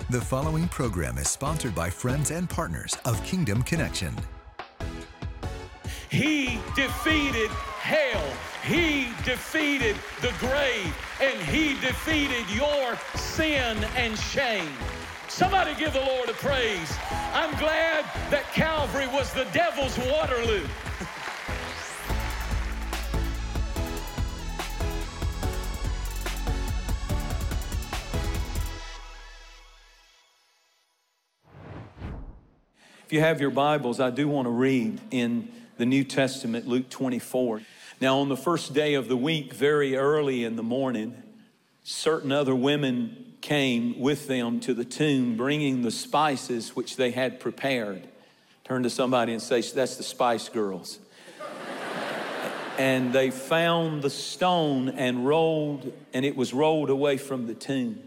The following program is sponsored by friends and partners of Kingdom Connection. He defeated hell. He defeated the grave. And He defeated your sin and shame. Somebody give the Lord a praise. I'm glad that Calvary was the devil's Waterloo. If you have your Bibles, I do want to read in the New Testament, Luke 24. Now, on the first day of the week, very early in the morning, certain other women came with them to the tomb, bringing the spices which they had prepared. Turn to somebody and say, that's the Spice Girls. And they found the stone and it was rolled away from the tomb.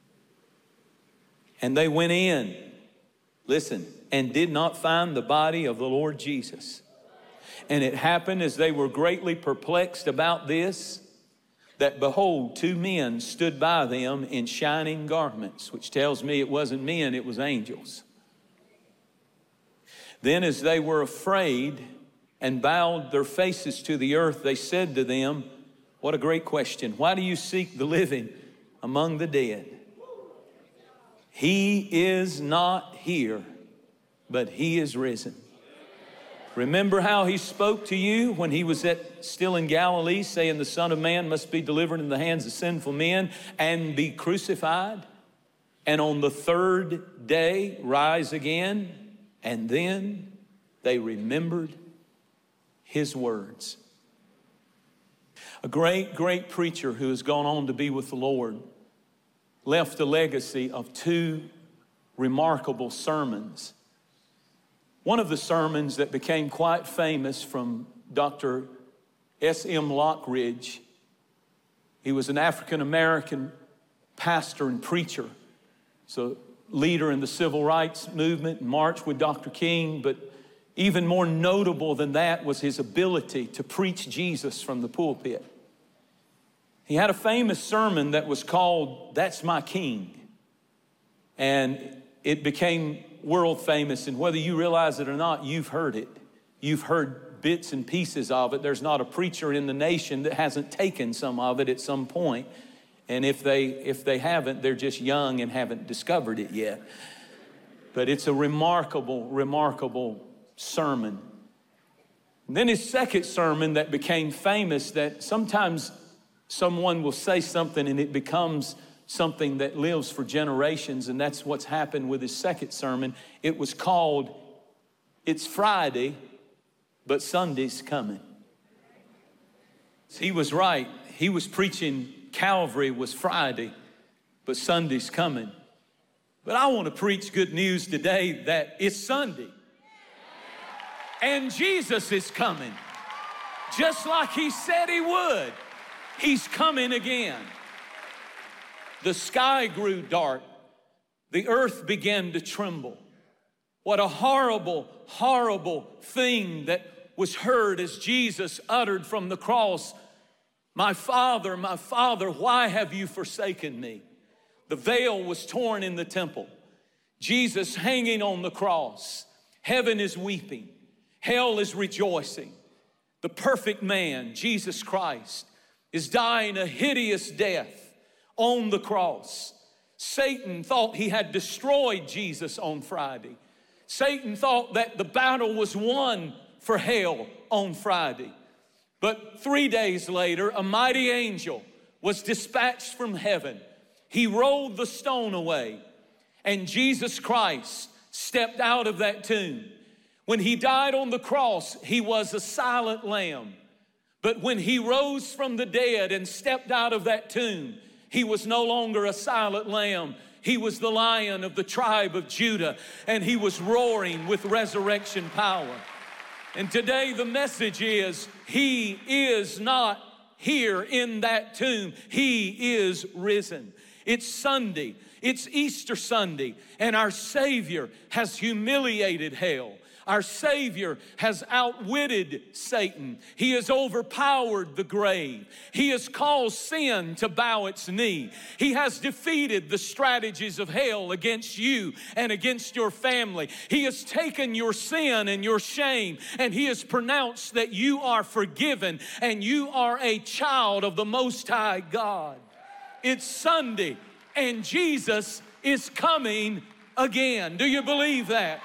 And they went in, listen, and did not find the body of the Lord Jesus. And it happened as they were greatly perplexed about this, that behold, two men stood by them in shining garments, which tells me it wasn't men, it was angels. Then as they were afraid and bowed their faces to the earth, they said to them, what a great question. Why do you seek the living among the dead? He is not here, but He is risen. Remember how He spoke to you when He was still in Galilee, saying the Son of Man must be delivered in the hands of sinful men and be crucified, and on the third day rise again. And then they remembered His words. A great, great preacher who has gone on to be with the Lord left a legacy of two remarkable sermons. One of the sermons that became quite famous from Dr. S.M. Lockridge. He was an African-American pastor and preacher. So leader in the civil rights movement, marched with Dr. King, but even more notable than that was his ability to preach Jesus from the pulpit. He had a famous sermon that was called, That's My King. And it became world famous, and whether you realize it or not, you've heard it. You've heard bits and pieces of it. There's not a preacher in the nation that hasn't taken some of it at some point. And if they haven't, they're just young and haven't discovered it yet. But it's a remarkable, remarkable sermon. And then his second sermon that became famous, that sometimes someone will say something and it becomes something that lives for generations, and that's what's happened with his second sermon. It was called, It's Friday, but Sunday's Coming. He was right. He was preaching Calvary was Friday, but Sunday's coming. But I want to preach good news today that it's Sunday. And Jesus is coming. Just like He said He would. He's coming again. The sky grew dark. The earth began to tremble. What a horrible, horrible thing that was heard as Jesus uttered from the cross, my Father, why have you forsaken me? The veil was torn in the temple. Jesus hanging on the cross. Heaven is weeping. Hell is rejoicing. The perfect man, Jesus Christ, is dying a hideous death on the cross. Satan thought he had destroyed Jesus on Friday. Satan thought that the battle was won for hell on Friday. But 3 days later, a mighty angel was dispatched from heaven. He rolled the stone away, and Jesus Christ stepped out of that tomb. When He died on the cross, He was a silent lamb. But when He rose from the dead and stepped out of that tomb, He was no longer a silent lamb. He was the Lion of the tribe of Judah, and He was roaring with resurrection power. And today the message is, He is not here in that tomb. He is risen. It's Sunday. It's Easter Sunday, and our Savior has humiliated hell. Our Savior has outwitted Satan. He has overpowered the grave. He has caused sin to bow its knee. He has defeated the strategies of hell against you and against your family. He has taken your sin and your shame, and He has pronounced that you are forgiven and you are a child of the Most High God. It's Sunday, and Jesus is coming again. Do you believe that?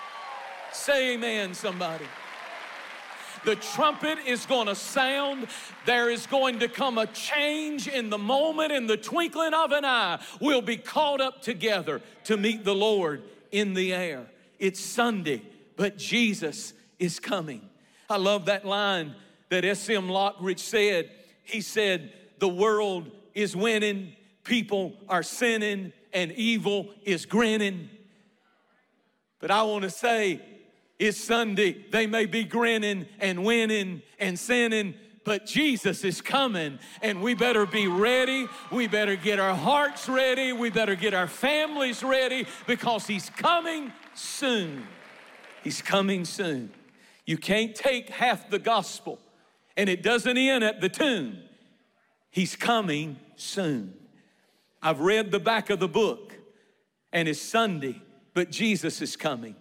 Say amen, somebody. The trumpet is going to sound. There is going to come a change in the moment, in the twinkling of an eye. We'll be caught up together to meet the Lord in the air. It's Sunday, but Jesus is coming. I love that line that S.M. Lockridge said. He said, the world is winning, people are sinning, and evil is grinning. But I want to say, it's Sunday. They may be grinning and winning and sinning, but Jesus is coming, and we better be ready. We better get our hearts ready. We better get our families ready, because He's coming soon. He's coming soon. You can't take half the gospel, and it doesn't end at the tomb. He's coming soon. I've read the back of the book, and it's Sunday, but Jesus is coming.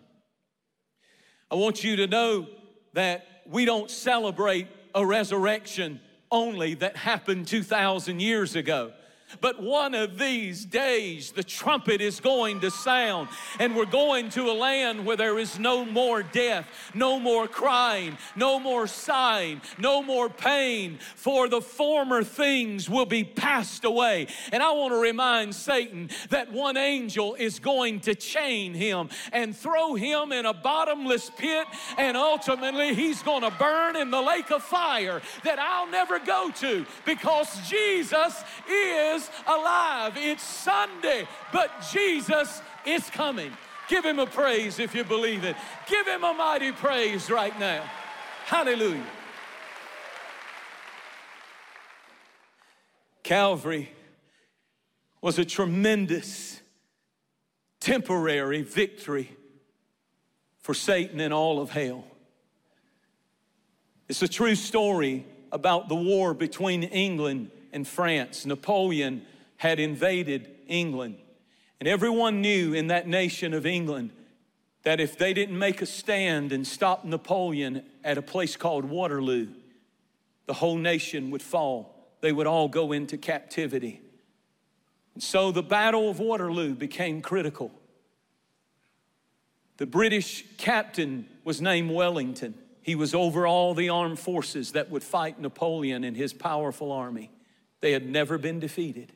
I want you to know that we don't celebrate a resurrection only that happened 2,000 years ago. But one of these days, the trumpet is going to sound, and we're going to a land where there is no more death, no more crying, no more sighing, no more pain, for the former things will be passed away. And I want to remind Satan that one angel is going to chain him and throw him in a bottomless pit, and ultimately he's going to burn in the lake of fire that I'll never go to, because Jesus is alive. It's Sunday, but Jesus is coming. Give Him a praise if you believe it. Give Him a mighty praise right now. Hallelujah. Calvary was a tremendous temporary victory for Satan and all of hell. It's a true story about the war between England and France. Napoleon had invaded England, and everyone knew in that nation of England that if they didn't make a stand and stop Napoleon at a place called Waterloo, the whole nation would fall. They would all go into captivity. And so the Battle of Waterloo became critical. The British captain was named Wellington. He was over all the armed forces that would fight Napoleon and his powerful army. They had never been defeated.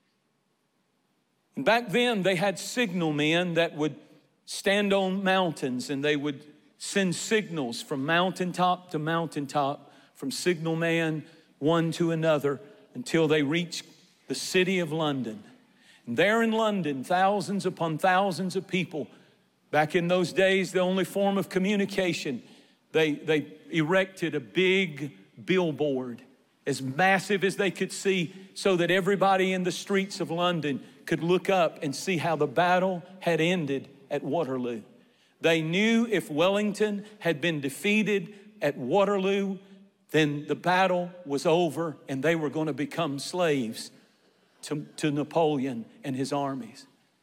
And back then, they had signal men that would stand on mountains, and they would send signals from mountaintop to mountaintop, from signal man one to another, until they reached the city of London. And there in London, thousands upon thousands of people, back in those days, the only form of communication, they erected a big billboard, as massive as they could see, so that everybody in the streets of London could look up and see how the battle had ended at Waterloo. They knew if Wellington had been defeated at Waterloo, then the battle was over and they were going to become slaves to Napoleon and his armies.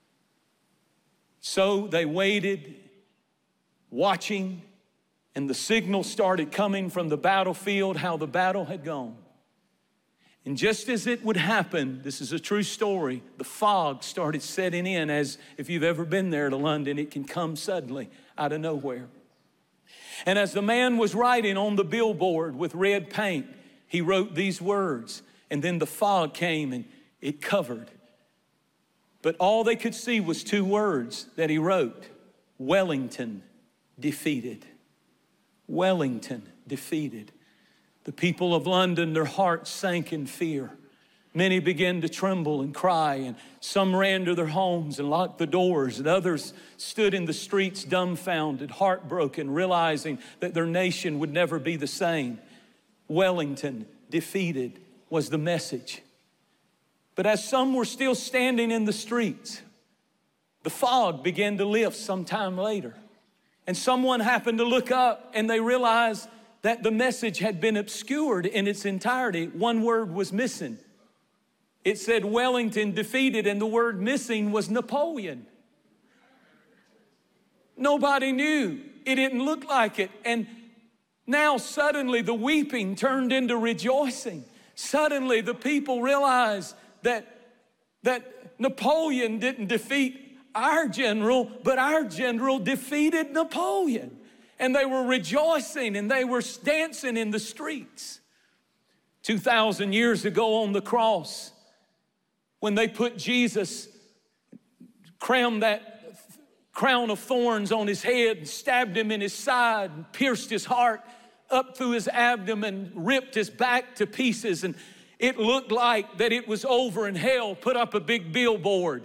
So they waited, watching, and the signal started coming from the battlefield how the battle had gone. And just as it would happen, this is a true story, the fog started setting in, as if you've ever been there to London, it can come suddenly out of nowhere. And as the man was writing on the billboard with red paint, he wrote these words, and then the fog came and it covered. But all they could see was two words that he wrote: Wellington defeated. Wellington defeated. The people of London, their hearts sank in fear. Many began to tremble and cry, and some ran to their homes and locked the doors, and others stood in the streets dumbfounded, heartbroken, realizing that their nation would never be the same. Wellington defeated was the message. But as some were still standing in the streets, the fog began to lift sometime later. And someone happened to look up and they realized that the message had been obscured in its entirety. One word was missing. It said Wellington defeated, and the word missing was Napoleon. Nobody knew. It didn't look like it. And now suddenly the weeping turned into rejoicing. Suddenly the people realized that Napoleon didn't defeat our general, but our general defeated Napoleon. And they were rejoicing and they were dancing in the streets. 2,000 years ago on the cross, when they put Jesus, crammed that crown of thorns on his head and stabbed him in his side and pierced his heart up through his abdomen, ripped his back to pieces, and it looked like that it was over, and hell put up a big billboard.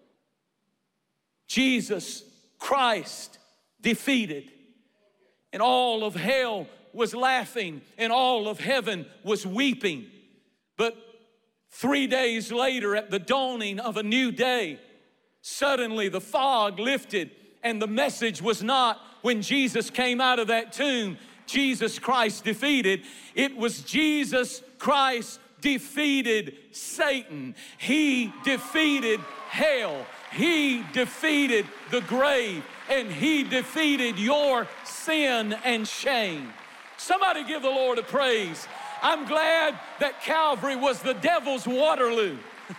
Jesus Christ defeated. And all of hell was laughing and all of heaven was weeping. But 3 days later, at the dawning of a new day, suddenly the fog lifted, and the message was not when Jesus came out of that tomb, Jesus Christ defeated. It was Jesus Christ defeated Satan. He defeated hell. He defeated the grave, and he defeated your sin and shame. Somebody give the Lord a praise. I'm glad that Calvary was the devil's Waterloo.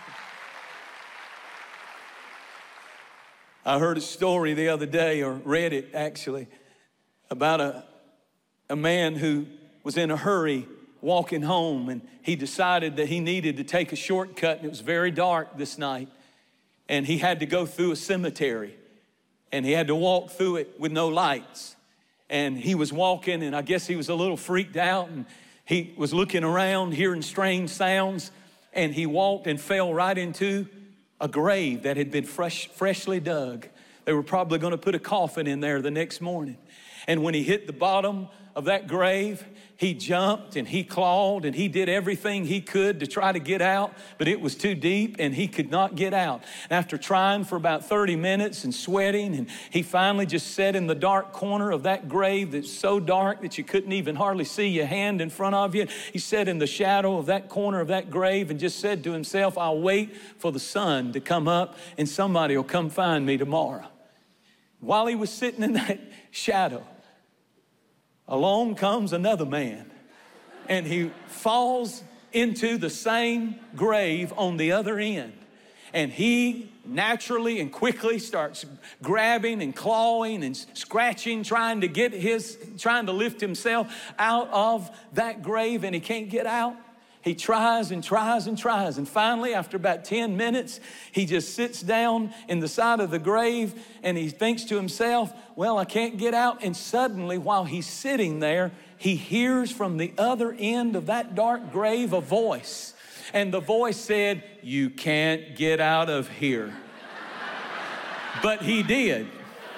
I heard a story the other day, or read it actually, about a man who was in a hurry walking home, and he decided that he needed to take a shortcut, and it was very dark this night. And he had to go through a cemetery, and he had to walk through it with no lights. And he was walking, and I guess he was a little freaked out, and he was looking around, hearing strange sounds, and he walked and fell right into a grave that had been freshly dug. They were probably going to put a coffin in there the next morning. And when he hit the bottom of that grave, he jumped and he clawed and he did everything he could to try to get out, but it was too deep and he could not get out. And after trying for about 30 minutes and sweating, and he finally just sat in the dark corner of that grave that's so dark that you couldn't even hardly see your hand in front of you. He sat in the shadow of that corner of that grave and just said to himself, I'll wait for the sun to come up and somebody will come find me tomorrow. While he was sitting in that shadow, along comes another man, and he falls into the same grave on the other end. And he naturally and quickly starts grabbing and clawing and scratching, trying to lift himself out of that grave, and he can't get out. He tries and tries and tries. And finally, after about 10 minutes, he just sits down in the side of the grave and he thinks to himself, well, I can't get out. And suddenly, while he's sitting there, he hears from the other end of that dark grave a voice. And the voice said, you can't get out of here. But he did.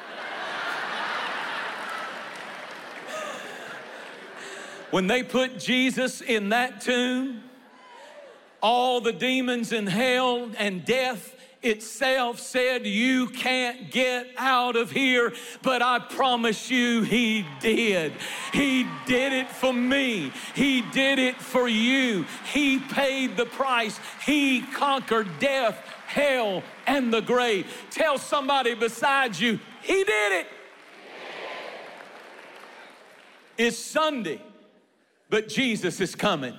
When they put Jesus in that tomb, all the demons in hell and death itself said, you can't get out of here, but I promise you he did. He did it for me. He did it for you. He paid the price. He conquered death, hell, and the grave. Tell somebody beside you, he did it. It's Sunday, but Jesus is coming.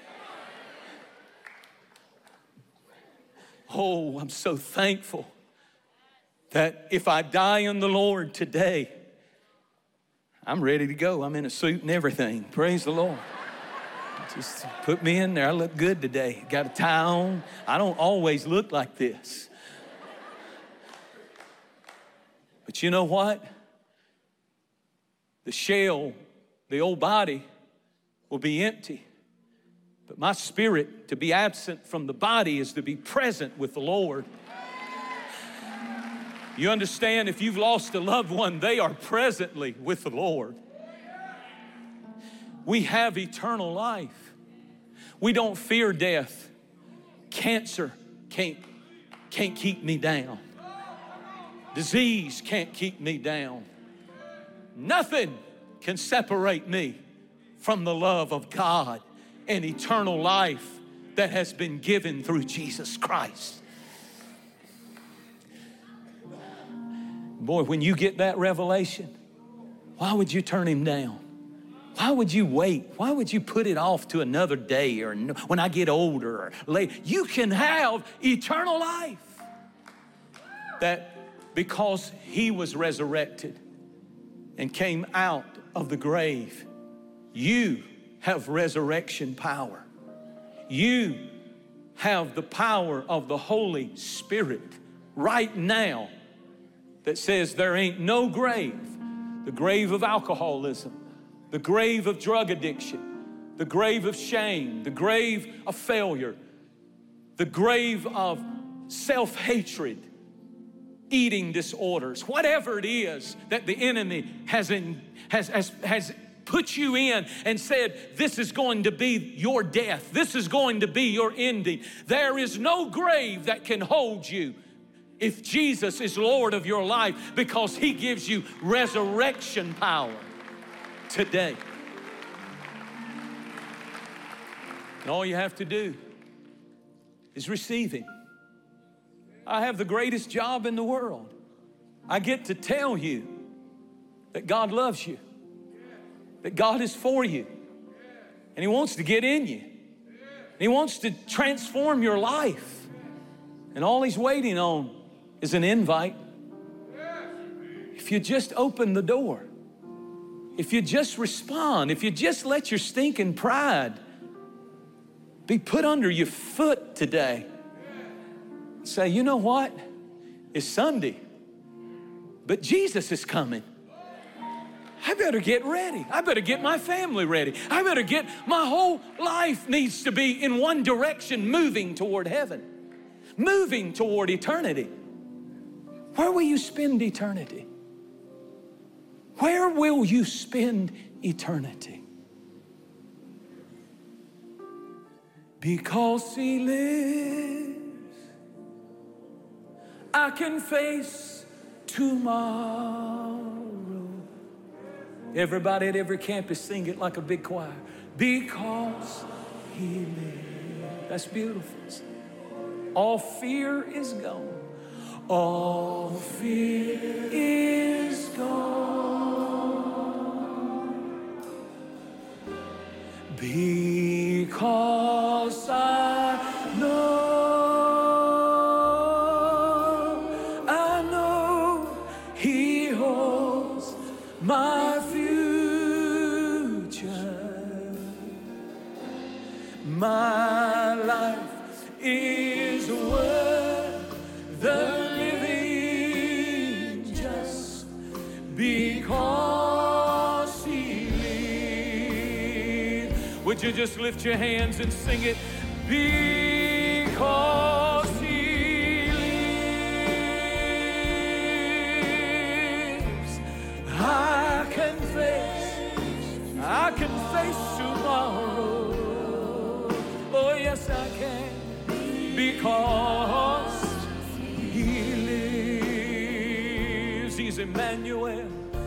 Oh, I'm so thankful that if I die in the Lord today, I'm ready to go. I'm in a suit and everything. Praise the Lord. Just put me in there. I look good today. Got a tie on. I don't always look like this. But you know what? The shell, the old body, will be empty. But my spirit, to be absent from the body is to be present with the Lord. You understand, if you've lost a loved one, they are presently with the Lord. We have eternal life. We don't fear death. Cancer can't keep me down. Disease can't keep me down. Nothing can separate me from the love of God and eternal life that has been given through Jesus Christ. Boy, when you get that revelation, why would you turn him down? Why would you wait? Why would you put it off to another day or when I get older or later? You can have eternal life. That because he was resurrected and came out of the grave, you have resurrection power. You have the power of the Holy Spirit right now that says there ain't no grave, the grave of alcoholism, the grave of drug addiction, the grave of shame, the grave of failure, the grave of self-hatred, eating disorders, whatever it is that the enemy has put you in and said, this is going to be your death. This is going to be your ending. There is no grave that can hold you if Jesus is Lord of your life, because he gives you resurrection power today. And all you have to do is receive him. I have the greatest job in the world. I get to tell you that God loves you, that God is for you, and he wants to get in you. He wants to transform your life. And all he's waiting on is an invite. If you just open the door, if you just respond, if you just let your stinking pride be put under your foot today, say, you know what? It's Sunday, but Jesus is coming. I better get ready. I better get my family ready. I better get, my whole life needs to be in one direction, moving toward heaven, moving toward eternity. Where will you spend eternity? Where will you spend eternity? Because he lives, I can face tomorrow. Everybody at every campus sing it like a big choir. Because he lives. That's beautiful. All fear is gone. All fear is gone. Because I know he holds my future. My life is worth the living just because he lives. Would you just lift your hands and sing it? Because he lives, I can face tomorrow. Oh yes, I can, because he lives. He's Emmanuel.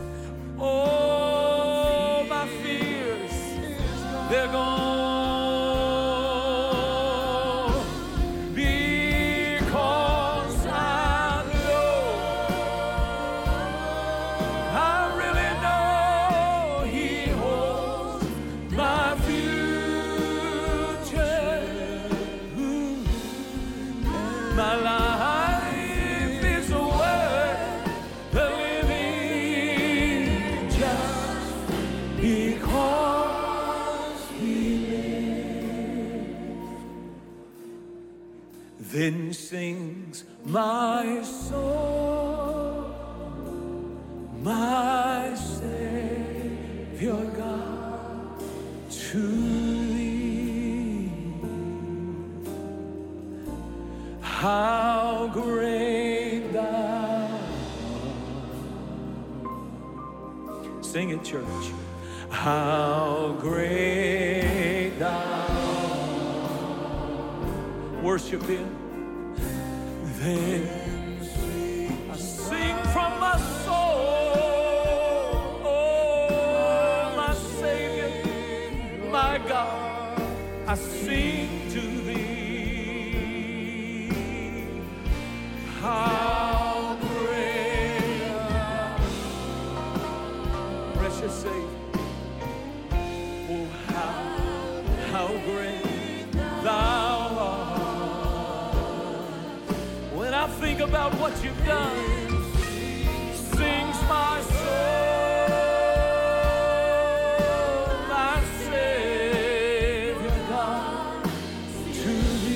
Oh, my fears, they're gone. Because I know, I really know he holds my future. My life is worth the living just because he lives. Then sings my soul, my Savior God, to thee. How great thou art. Sing it, church. How great thou art. Worship him. Then I sing from my soul. Oh, what you've done. Sings my soul, my Savior God, to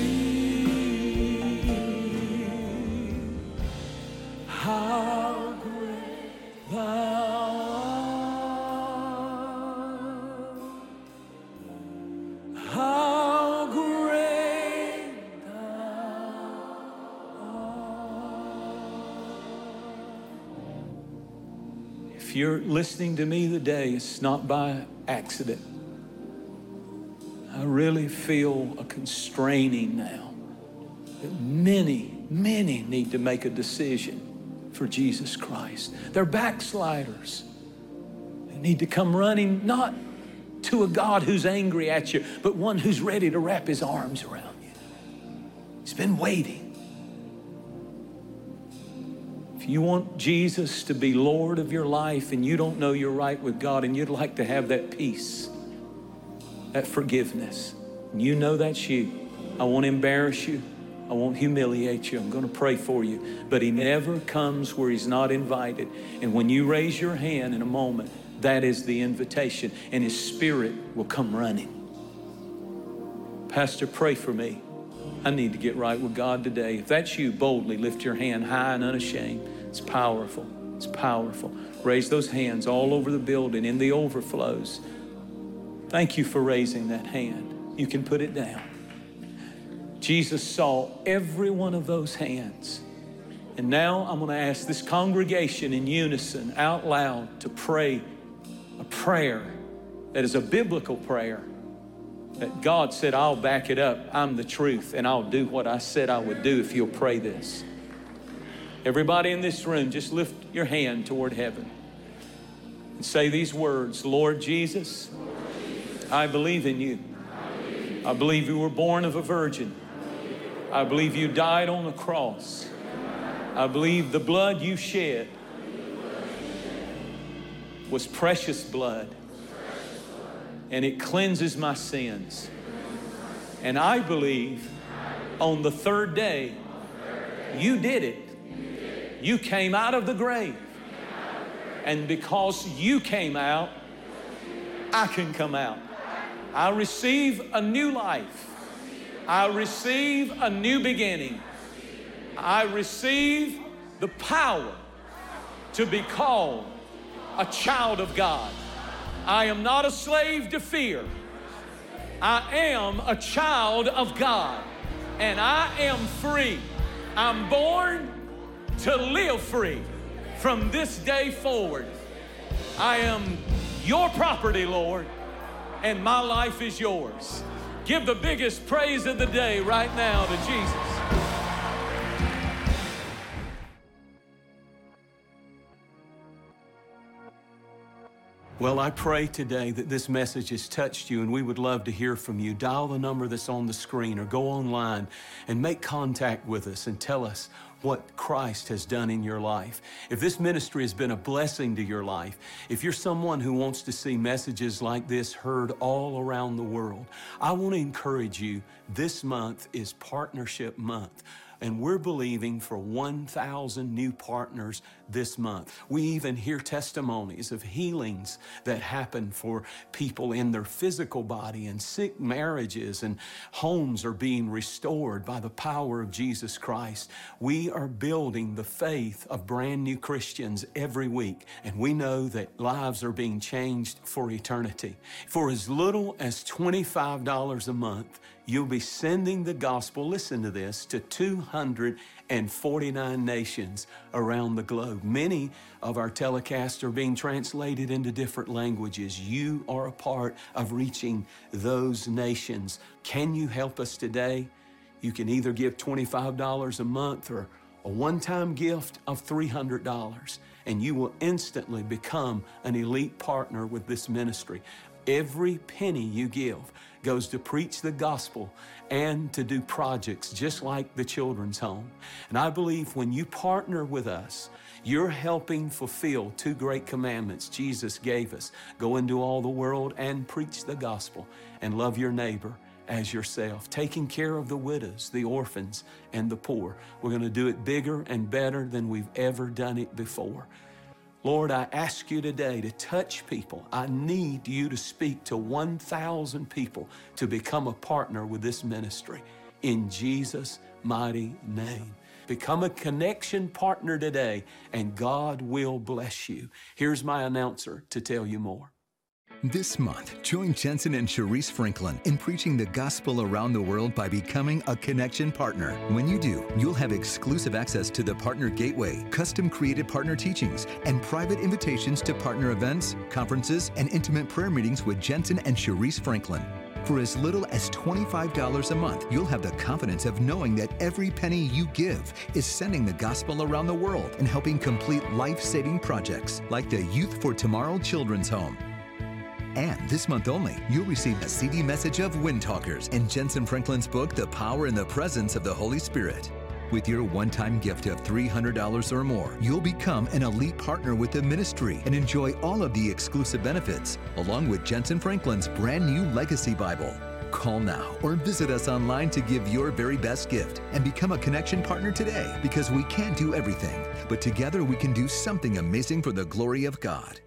Thee. How great Thou art! How great Thou art! If you're listening to me today, it's not by accident. I really feel a constraining now that many need to make a decision for Jesus Christ. They're backsliders. They need to come running, not to a God who's angry at you, but one who's ready to wrap his arms around you. He's been waiting. If you want Jesus to be Lord of your life and you don't know you're right with God and you'd like to have that peace, that forgiveness, and you know that's you, I won't embarrass you. I won't humiliate you. I'm going to pray for you. But he never comes where he's not invited. And when you raise your hand in a moment, that is the invitation. And his Spirit will come running. Pastor, pray for me. I need to get right with God today. If that's you, boldly lift your hand high and unashamed. It's powerful. It's powerful. Raise those hands all over the building in the overflows. Thank you for raising that hand. You can put it down. Jesus saw every one of those hands. And now I'm going to ask this congregation in unison, out loud, to pray a prayer that is a biblical prayer that God said, I'll back it up. I'm the truth, and I'll do what I said I would do if you'll pray this. Everybody in this room, just lift your hand toward heaven and say these words. Lord Jesus, I believe in you. I believe you were born of a virgin. I believe you died on the cross. I believe the blood you shed was precious blood, and it cleanses my sins. And I believe on the third day, you did it. You came out of the grave. And because you came out, I can come out. I receive a new life. I receive a new beginning. I receive the power to be called a child of God. I am not a slave to fear. I am a child of God, and I am free. I'm born to live free from this day forward. I am your property, Lord, and my life is yours. Give the biggest praise of the day right now to Jesus. Well, I pray today that this message has touched you, and we would love to hear from you. Dial the number that's on the screen or go online and make contact with us and tell us what Christ has done in your life. If this ministry has been a blessing to your life, if you're someone who wants to see messages like this heard all around the world, I want to encourage you, this month is Partnership Month. And we're believing for 1,000 new partners this month. We even hear testimonies of healings that happen for people in their physical body, and sick marriages and homes are being restored by the power of Jesus Christ. We are building the faith of brand new Christians every week, and we know that lives are being changed for eternity. For as little as $25 a month, you'll be sending the gospel, listen to this, to 249 nations around the globe. Many of our telecasts are being translated into different languages. You are a part of reaching those nations. Can you help us today? You can either give $25 a month or a one-time gift of $300, and you will instantly become an elite partner with this ministry. Every penny you give goes to preach the gospel and to do projects just like the children's home. And I believe when you partner with us, you're helping fulfill two great commandments Jesus gave us. Go into all the world and preach the gospel and love your neighbor as yourself, taking care of the widows, the orphans, and the poor. We're going to do it bigger and better than we've ever done it before. Lord, I ask you today to touch people. I need you to speak to 1,000 people to become a partner with this ministry. In Jesus' mighty name. Become a connection partner today, and God will bless you. Here's my announcer to tell you more. This month, join Jensen and Sharice Franklin in preaching the gospel around the world by becoming a connection partner. When you do, you'll have exclusive access to the Partner Gateway, custom-created partner teachings, and private invitations to partner events, conferences, and intimate prayer meetings with Jensen and Sharice Franklin. For as little as $25 a month, you'll have the confidence of knowing that every penny you give is sending the gospel around the world and helping complete life-saving projects like the Youth for Tomorrow Children's Home. And this month only, you'll receive a CD message of Wind Talkers and Jensen Franklin's book, The Power and the Presence of the Holy Spirit. With your one-time gift of $300 or more, you'll become an elite partner with the ministry and enjoy all of the exclusive benefits, along with Jensen Franklin's brand new Legacy Bible. Call now or visit us online to give your very best gift and become a connection partner today, because we can't do everything, but together we can do something amazing for the glory of God.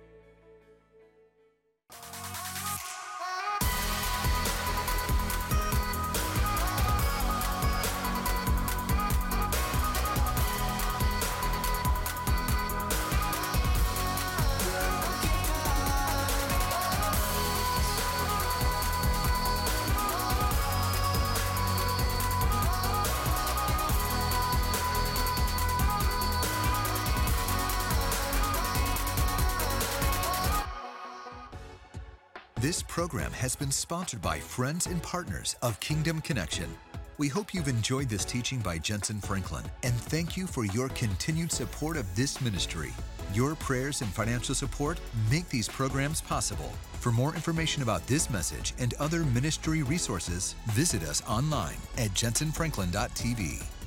This program has been sponsored by friends and partners of Kingdom Connection. We hope you've enjoyed this teaching by Jensen Franklin, and thank you for your continued support of this ministry. Your prayers and financial support make these programs possible. For more information about this message and other ministry resources, visit us online at jensenfranklin.tv.